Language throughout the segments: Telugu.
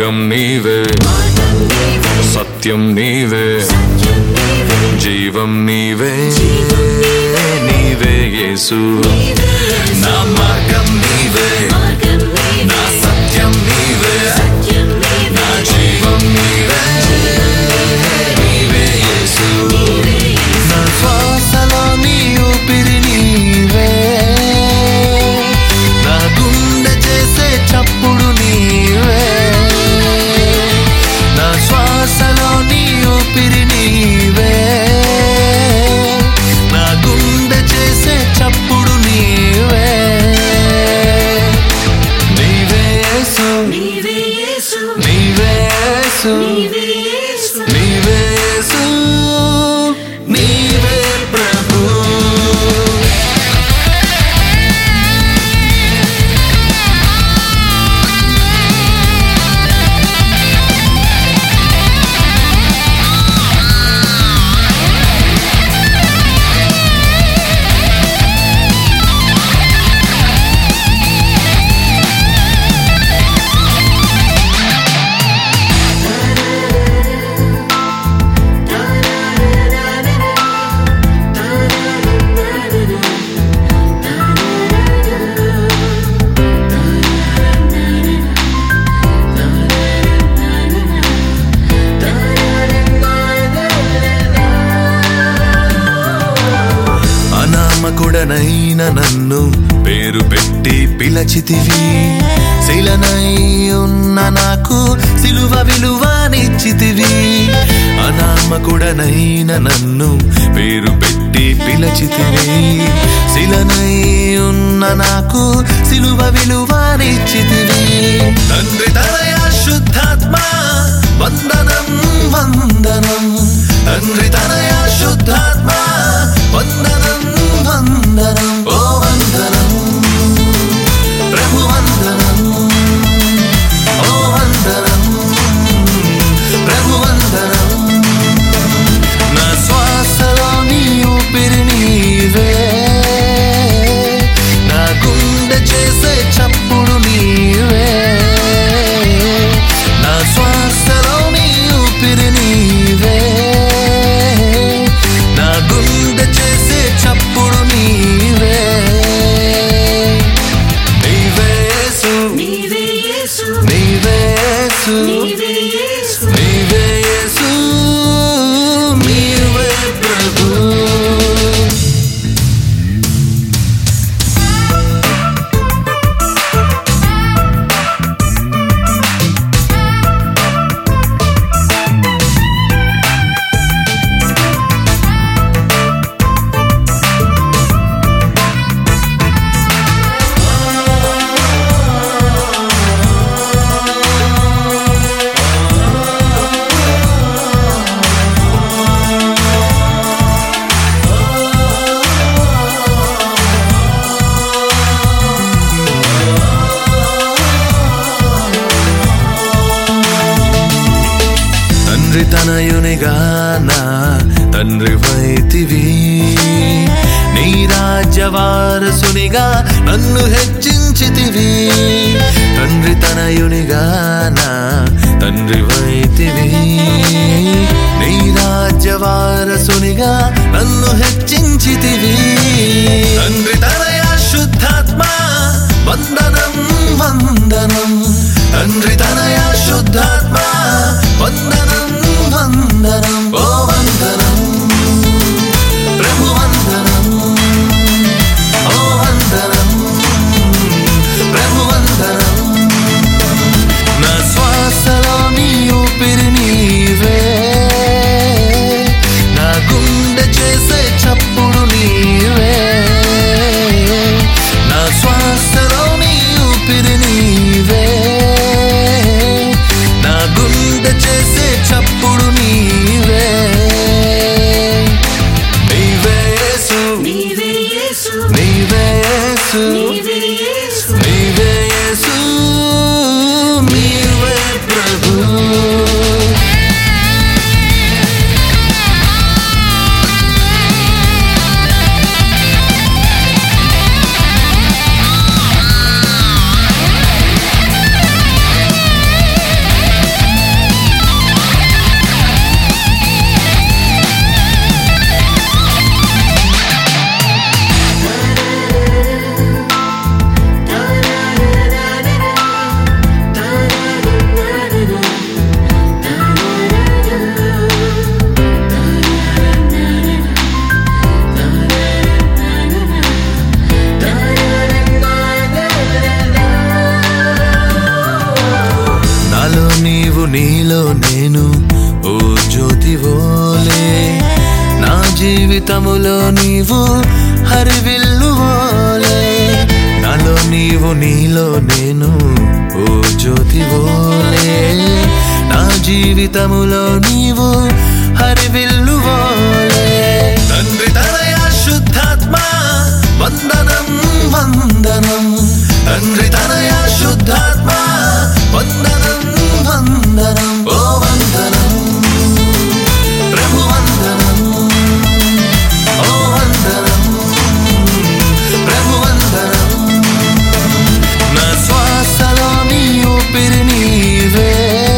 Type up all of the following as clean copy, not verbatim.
మార్గం నీవే, సత్యం నీవే, జీవం నీవే, నీవే యేసు. నా మార్గం నీవే, నా సత్యం నీవే, నా జీవం నీవే, నీవే యేసు. నా శ్వాసలో నీ ఊపిరి నీవే, నా గుండె చేసే చప్పుడు నీవే. నా శ్వాసలో నీ ఊపిరి నీవే, నా గుండె చేసే చప్పుడు నీవే. నీవే యేసు, నీవే యేసు, నీవే యేసు, నీవే యేసు, నీవే ప్రభు. అనామకుడనైన నన్ను పేరు పెట్టి పిలచితివి, శిలనై ఉన్న నాకు సిలువ విలువనిచ్చితివి. అనామకుడనైన నన్ను పేరు పెట్టి పిలచితివి, శిలనై ఉన్న నాకు సిలువ విలువనిచ్చితివి. తండ్రి తనయ శుద్ధాత్మ వందనం వందనం, తండ్రి తనయ శుద్ధాత్మ వందనం వందనం, ఓ వందనం ప్రభు వందనం, ఓ వందనం ప్రభు వందనం. నా శ్వాసలో నీ ఊపిరి నీవే, నా గుండె చేసే చప్పుడు నీవే. నా శ్వాసలో నీ ఊపిరి నీవే, నా గుండె చేసే చప్పుడు నీవే. నీవే యేసు, నీవే యేసు, నీవే యేసు, నీవే యేసు, నీవే ప్రభు. తండ్రి తనయునిగా నా తండ్రి వైతివి, నీ రాజ్య వారసునిగా నన్ను హెచ్చించితివి. తండ్రి తనయునిగా నా తండ్రి వైతివి, నీ రాజ్య వారసునిగా నన్ను హెచ్చించితివి. తండ్రి తనయ శుద్ధాత్మ వందనం వందనం, తండ్రి తనయ శుద్ధాత్మ వందనం వందనం, ఓ వందనం ప్రభు వందనం, ఓ వందనం ప్రభు వందనం. నా శ్వాసలో నీ ఊపిరి నీవే, నా గుండె చేసే చప్పుడు నీవే. ఓ జ్యోతివోలే, నా జీవితములో నీవు హరివిల్లువోలే, నాలో నీవు నీలో నేను ఓ జ్యోతివోలే, నా జీవితములో నీవు హరివిల్లువోలే. తండ్రి తనయ శుద్ధాత్మ వందనం వందనం, తండ్రి తనయ శుద్ధాత్మ వందనం వందనం, ఓ వందనం ప్రభు వందనం, ఓ వందనం ప్రభు వందనం. నా శ్వాసలో నీ ఊపిరి నీవే,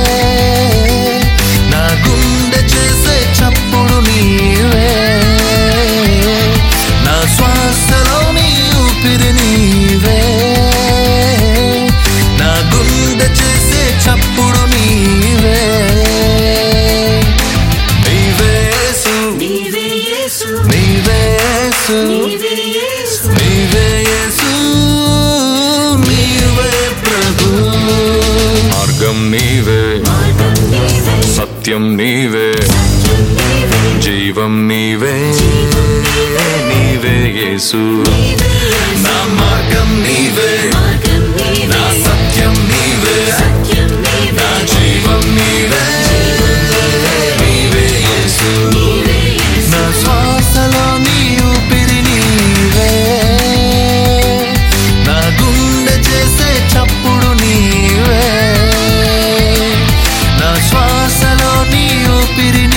నా గుండె చేసే చప్పుడు నీవే, నా శ్వాసలో నీ ఊపిరి నీవే, నా గుండె చేసే చప్పుడు నీవే. నీవే యేసు, నీవే యేసు, నీవే యేసు, నీవే ప్రభు. మార్గం నీవే, సత్యం నీవే, జీవం నీవే, నీవే యేసు. నా మార్గం నీవే, నా సత్యం నీవే, నా జీవం నీవే, నీవే యేసు. నా శ్వాసలో నీ ఊపిరి నీవే, నా గుండె చేసే చప్పుడు నీవే, నా శ్వాసలో నీ ఊపిరి